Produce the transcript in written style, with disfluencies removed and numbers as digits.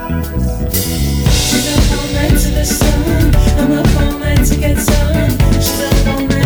She's up all night to the sun. I'm up all night to get some. She's up all night.